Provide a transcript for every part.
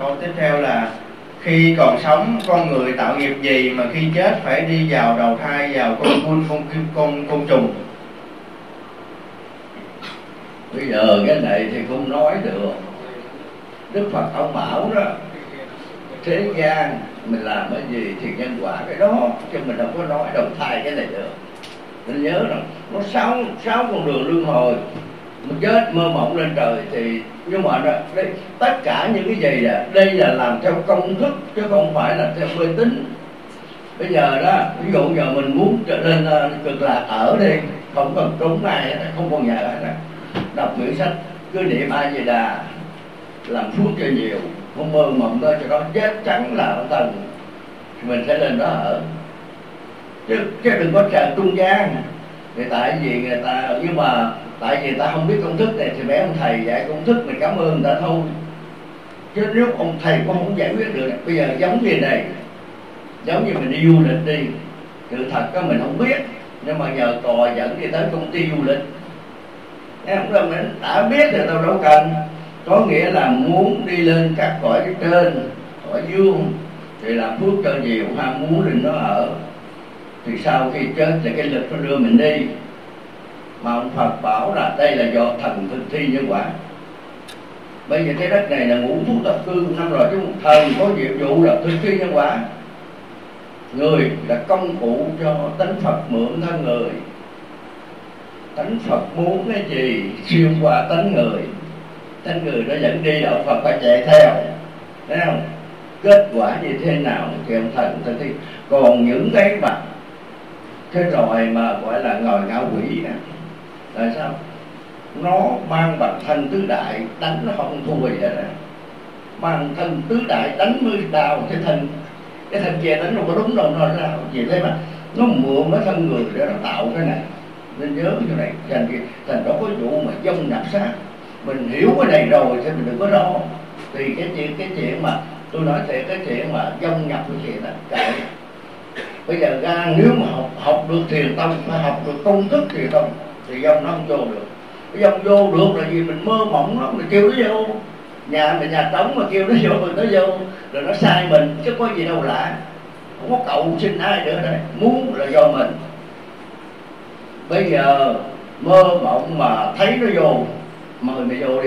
Câu tiếp theo là khi còn sống con người tạo nghiệp gì mà khi chết phải đi vào đầu thai vào con giun, con trùng? Bây giờ cái này thì không nói được. Đức Phật ông bảo đó, thế gian mình làm cái gì thì nhân quả cái đó, chứ mình không có nói đầu thai cái này được. Mình nhớ rằng nó sáu con đường luân hồi, mình chết mơ mộng lên trời thì, nhưng mà đây, tất cả những cái gì đây là làm theo công thức chứ không phải là theo mê tín. Bây giờ đó, ví dụ giờ mình muốn trở lên cực lạc ở đi, không cần cúng ai, không còn nhờ hết, đọc quyển sách cứ niệm A Di Đà, làm phước cho nhiều, không mơ mộng đó cho nó chết chắn là ở tầng thì mình sẽ lên đó ở, chứ đừng có chờ trung gian. Thì tại vì người ta, nhưng mà tại vì ta không biết công thức này thì mấy ông thầy dạy công thức mình cảm ơn người ta thôi, chứ nếu ông thầy cũng không giải quyết được. Bây giờ giống như này, giống như mình đi du lịch đi, sự thật đó mình không biết, nhưng mà nhờ tòa dẫn đi tới công ty du lịch, em không đã biết thì tao đâu cần. Có nghĩa là muốn đi lên các cõi trên, cõi dương thì làm phước cho nhiều, ham muốn định nó ở, thì sau khi chết thì cái lực nó đưa mình đi. Mà ông Phật bảo là đây là do thần thực thi nhân quả. Bây giờ cái đất này là ngũ thú tập cư năm rồi, chứ thần có nhiệm vụ là thực thi nhân quả. Người là công cụ cho tánh Phật mượn thân người. Tánh Phật muốn cái gì xuyên qua tánh người, tánh người nó dẫn đi, ông Phật phải chạy theo, thấy không? Kết quả như thế nào thì ông thần thực thi. Còn những cái mà cái rồi mà gọi là ngồi ngạo quỷ này, tại sao? Nó mang bằng thân tứ đại, đánh nó không thua gì hết. Mang thân tứ đại đánh mới đào cái thân kia đánh đâu có đúng đâu, nó ra gì thế mà nó mượn cái thân người để nó tạo cái này. Nên nhớ chỗ này, thành đó có vụ mà dông nhập sát. Mình hiểu cái này rồi thì mình đừng có lo. Thì cái chuyện mà tôi nói thì cái chuyện mà dông nhập cái chuyện đó kệ. Bây giờ ra nếu mà học được thiền tông, phải học được công thức thiền tông thì dông nó không vô được. Cái dông vô được là vì mình mơ mộng nó, mình kêu nó vô. Nhà mình nhà trống mà kêu nó vô mình nó vô, rồi nó sai mình chứ có gì đâu lạ. Không có cầu xin ai nữa đây, muốn là do mình. Bây giờ mơ mộng mà thấy nó vô, mời mày vô đi.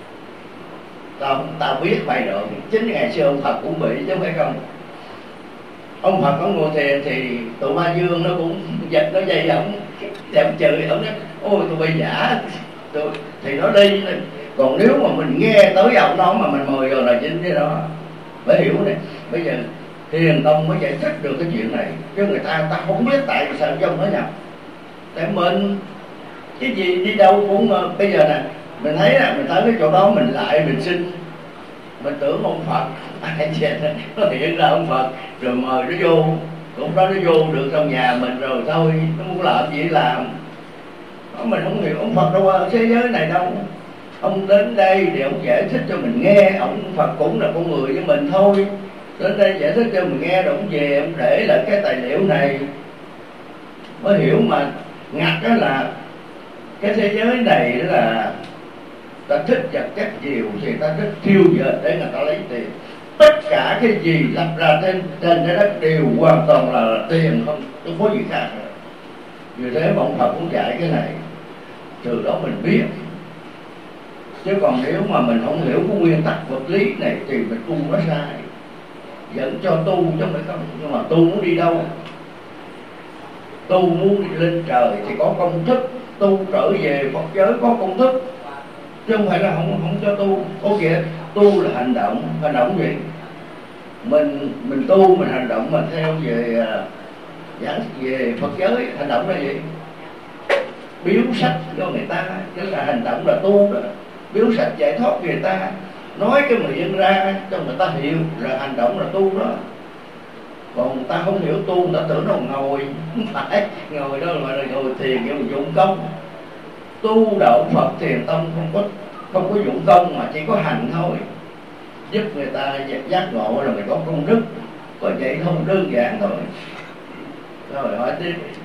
Tao biết mày được. Chính ngày xưa ông Phật cũng bị chứ phải không? Ông Phật ông ngồi thiền thì tụi Ma Dương nó cũng giật nó dây ổng, đẹp chửi ổng nói ôi tụi bay giả thì nó đi. Còn nếu mà mình nghe tới ông đó mà mình mời rồi là chính cái đó. Phải hiểu này, bây giờ thiền tông mới giải thích được cái chuyện này, chứ người ta không biết tại sao dông nó nhập. Tại mình cái gì đi đâu cũng bây giờ nè, mình thấy là mình tới cái chỗ đó mình lại mình xin, mình tưởng ông Phật ai chết nó hiện ra ông Phật rồi mời nó vô, cũng đó nó vô được trong nhà mình rồi thôi, nó muốn làm gì làm. Mình không hiểu ông Phật đâu ở thế giới này đâu. Ông đến đây để ông giải thích cho mình nghe. Ông Phật cũng là con người với mình thôi, đến đây giải thích cho mình nghe rồi ông về ông để lại cái tài liệu này mới hiểu. Mà ngặt đó là cái thế giới này đó là ta thích vật chất nhiều thì ta thích thiêu dệt để người ta lấy tiền. Tất cả cái gì lập ra trên trái đất đều hoàn toàn là tiền, không có gì khác nữa. Vì thế mà ông Phật cũng dạy cái này, từ đó mình biết. Chứ còn nếu mà mình không hiểu cái nguyên tắc vật lý này thì mình tu nó sai, dẫn cho tu chứ không phải không. Nhưng mà tu muốn đi đâu? Tu muốn đi lên trời thì có công thức, tu trở về Phật giới có công thức, chứ không phải là không cho tu. Có nghĩa tu là hành động gì? Mình tu mình hành động mà theo về giảng về Phật giới, hành động là gì? Biếu sách cho người ta, chứ là hành động là tu đó. Biếu sách giải thoát người ta, nói cái miệng ra cho người ta hiểu là hành động là tu đó. Còn người ta không hiểu tu, người ta tưởng đâu ngồi, không phải ngồi đó gọi là ngồi thiền nhưng mà dụng công. Tu đạo Phật thiền tông không có dụng công mà chỉ có hành thôi, giúp người ta giác ngộ là mình có công đức, có vậy không, đơn giản thôi. Rồi hỏi tiếp.